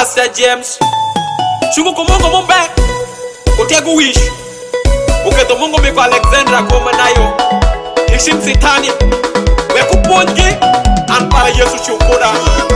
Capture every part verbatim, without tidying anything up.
Pastor James chungu kumongo mombe kutegu wish uketo mongo meko Alexandra koma nayo ishin sitani wekupongi anpara Yesu chukura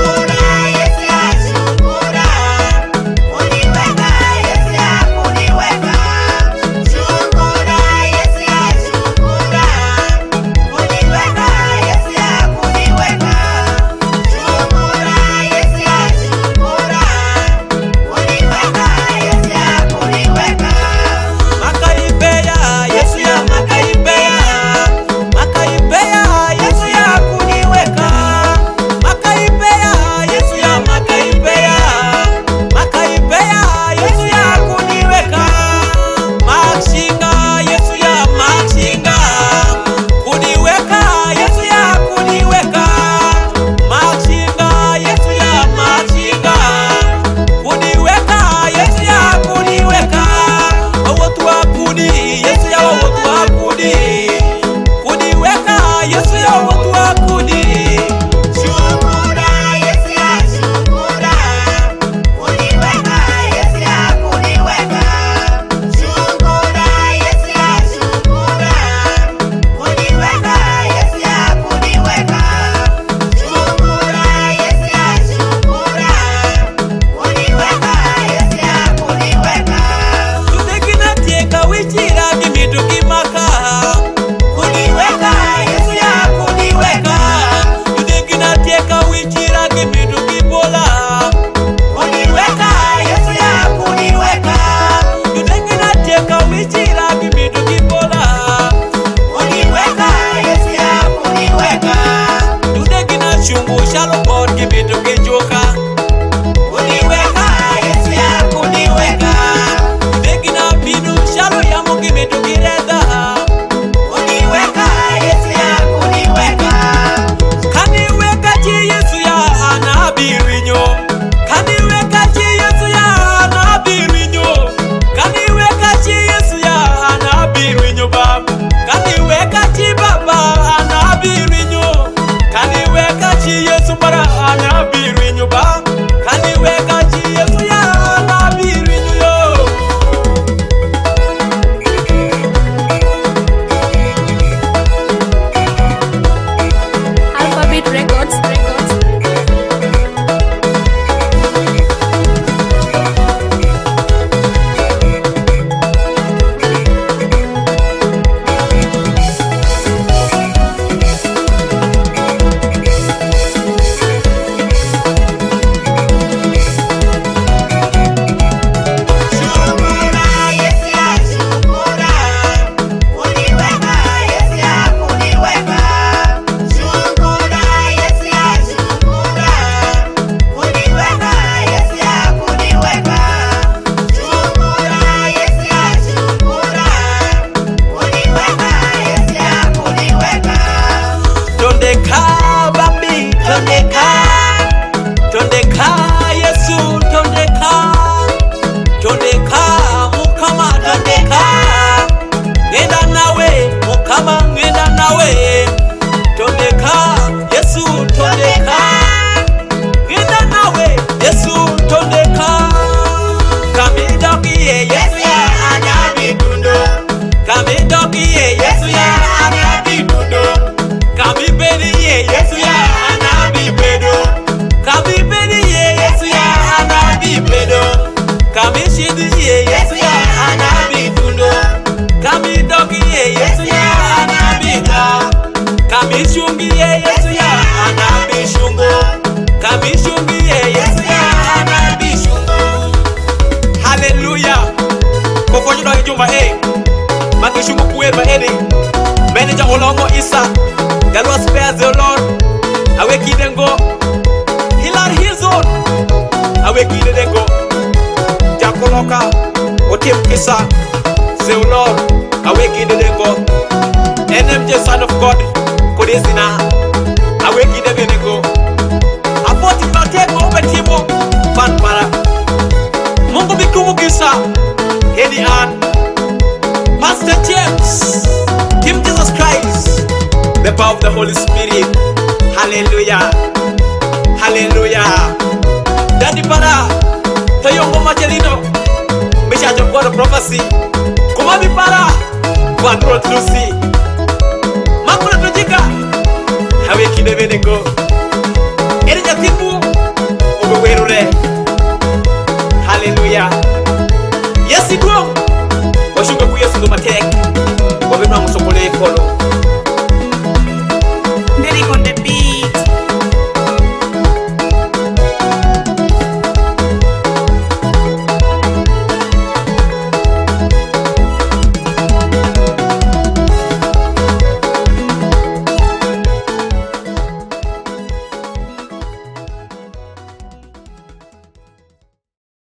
Manager Olongo Isa, Galwa spares the Lord. Aweki dengo, Hilal Hillzone. Aweki dengo, Jakoloka, Otim Isa, the Lord. Aweki dengo, N M J Son of God, Kodesina. Aweki dengo. Apoti mateko over Timo, Fan Para. Mungu bikumu Kisa, Heli Ann, Pastor James, Team Jesus Christ, the power of the Holy Spirit. Hallelujah. Hallelujah. Daddy Para. mar prophecy kuma bi para Vandrot Lucy Makuna tojika Hawe kide venengo